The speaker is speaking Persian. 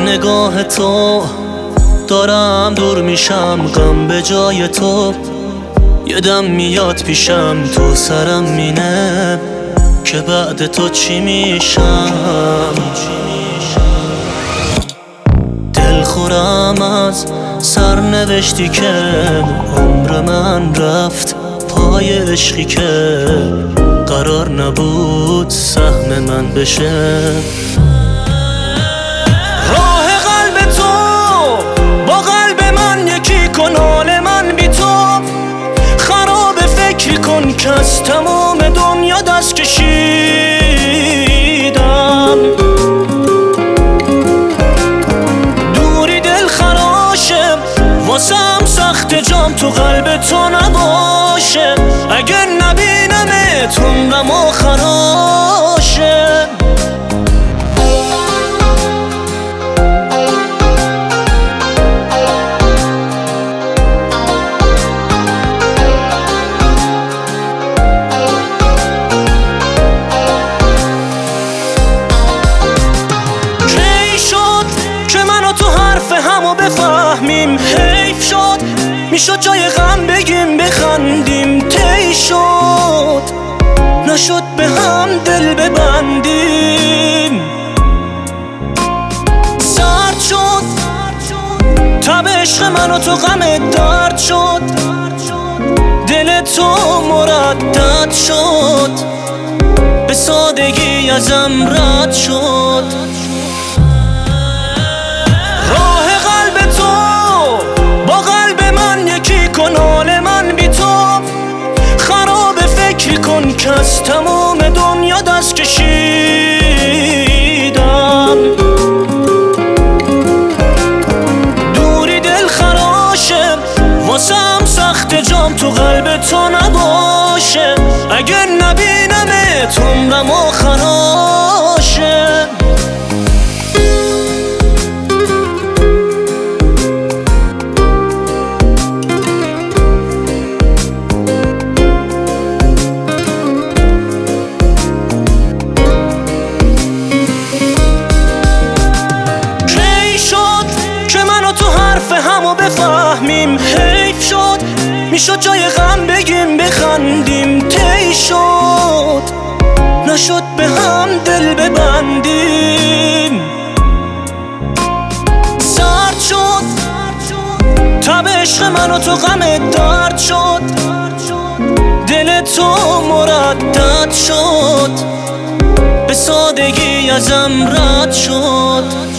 نگاه تو دارم دور میشم، غم به جای تو یه دم میاد پیشم، تو سرم مینه که بعد تو چی میشم. دلخورم از سرنوشتی که عمر من رفت پای عشقی که قرار نبود سهم من بشه. راه قلب تو با قلب من یکی کن، حال من بی تو خراب، فکر کن که از تمام دنیا دست کشیدم. دوری دل خراشه واسم سخت، جام تو قلب تو نباشه، اگر نبینمت عمرم خراشه. همو بفهمیم حیف شد، میشد جای غم بگیم بخندیم، طی شد نشد به هم دل ببندیم. سرد شد تب عشق من و تو غم درد شد، دل تو مردد شد، به سادگی ازم رد شد. راه قلب تو با قلب من یکی کن، حال من بی تو خراب، فکر کن که از تمام دنیا دست کشیدم. دوری دل خراشه واسم سخت، جام تو قلب تو نباشه، اگر نبینمت عمرم خراشه. همو بفهمیم حیف شد، میشد جای غم بگیم بخندیم، طی شد نشد به هم دل ببندیم. سرد شد تب عشق من و تو غم درد شد، دل تو مردد شد، به سادگی ازم رد شد.